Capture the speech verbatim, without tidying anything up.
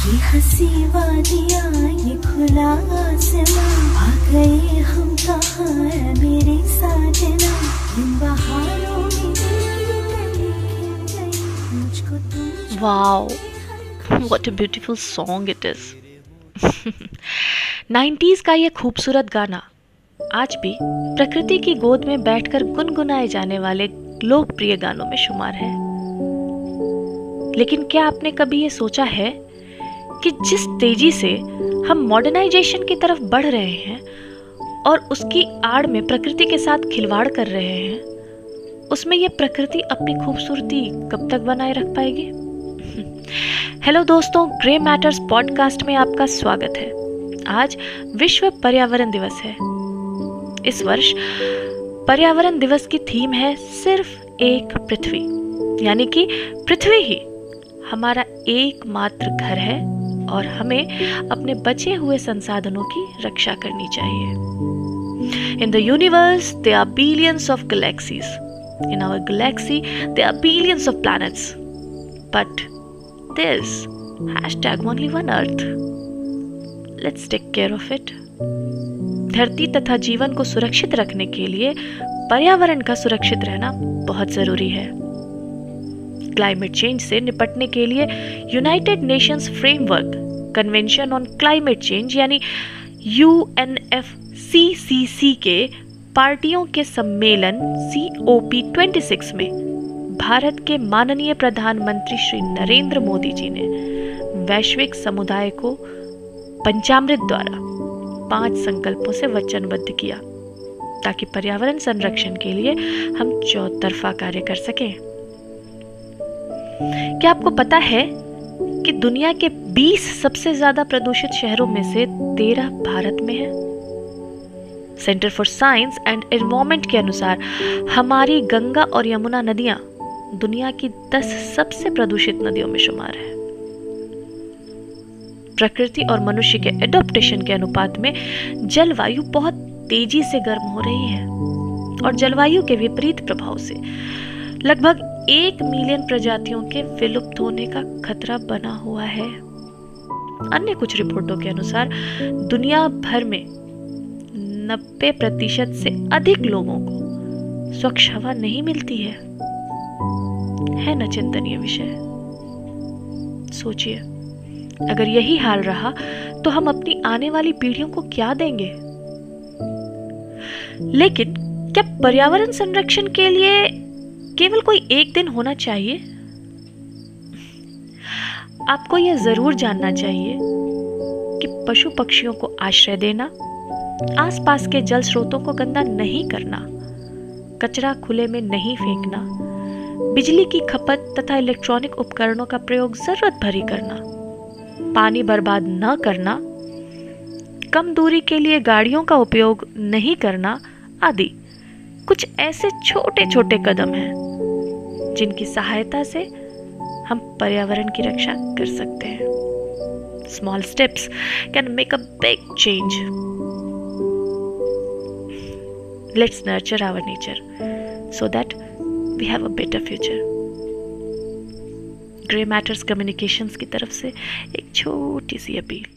ये हंसी वादियाँ ये खुला आसमां, आ गए हम कहाँ है मेरे साजना, इन बहारों में दिल की गली खिल गई, मुझको तुम Wow, what a beautiful song it is. Nineties का ये खूबसूरत गाना आज भी प्रकृति की गोद में बैठकर गुनगुनाए जाने वाले लोकप्रिय गानों में शुमार है। लेकिन क्या आपने कभी ये सोचा है कि जिस तेजी से हम मॉडर्नाइजेशन की तरफ बढ़ रहे हैं और उसकी आड़ में प्रकृति के साथ खिलवाड़ कर रहे हैं, उसमें यह प्रकृति अपनी खूबसूरती कब तक बनाए रख पाएगी? हेलो दोस्तों, ग्रे मैटर्स पॉडकास्ट में आपका स्वागत है। आज विश्व पर्यावरण दिवस है। इस वर्ष पर्यावरण दिवस की थीम है सिर्फ एक पृथ्वी, यानी कि पृथ्वी ही हमारा एकमात्र घर है और हमें अपने बचे हुए संसाधनों की रक्षा करनी चाहिए। In the universe, there are billions of galaxies. In our galaxy, there are billions of planets. But there's hashtag only one Earth. Let's take care of it. धरती तथा जीवन को सुरक्षित रखने के लिए पर्यावरण का सुरक्षित रहना बहुत जरूरी है। क्लाइमेट चेंज से निपटने के लिए United Nations Framework Convention on Climate Change यानी U N F C C C के पार्टियों के सम्मेलन सी ओ पी छब्बीस में भारत के माननीय प्रधानमंत्री श्री नरेंद्र मोदी जी ने वैश्विक समुदाय को पंचामृत द्वारा पांच संकल्पों से वचनबद्ध किया ताकि पर्यावरण संरक्षण के लिए हम चौतरफा कार्य कर सकें। क्या आपको पता है कि दुनिया के बीस सबसे ज्यादा प्रदूषित शहरों में से तेरह भारत में है? Centre for Science and Environment के अनुसार हमारी गंगा और यमुना नदियां दुनिया की दस सबसे प्रदूषित नदियों में शुमार है। प्रकृति और मनुष्य के एडॉप्टेशन के अनुपात में जलवायु बहुत तेजी से गर्म हो रही है और जलवायु के विपरीत प्रभाव से लगभग एक मिलियन प्रजातियों के विलुप्त होने का खतरा बना हुआ है। अन्य कुछ रिपोर्टों के अनुसार दुनिया भर में नब्बे प्रतिशत से अधिक लोगों को स्वच्छ हवा नहीं मिलती है। है न चिंतनीय विषय? सोचिए, अगर यही हाल रहा तो हम अपनी आने वाली पीढ़ियों को क्या देंगे? लेकिन क्या पर्यावरण संरक्षण के लिए केवल कोई एक दिन होना चाहिए? आपको यह जरूर जानना चाहिए कि पशु पक्षियों को आश्रय देना, आसपास के जल स्रोतों को गंदा नहीं करना, कचरा खुले में नहीं फेंकना, बिजली की खपत तथा इलेक्ट्रॉनिक उपकरणों का प्रयोग जरूरत भरी करना, पानी बर्बाद न करना, कम दूरी के लिए गाड़ियों का उपयोग नहीं करना आदि कुछ ऐसे छोटे छोटे कदम हैं जिनकी सहायता से हम पर्यावरण की रक्षा कर सकते हैं। Small steps can make a big change. Let's nurture our nature so that we have a better future. Grey Matters Communications की तरफ से एक छोटी सी अपील।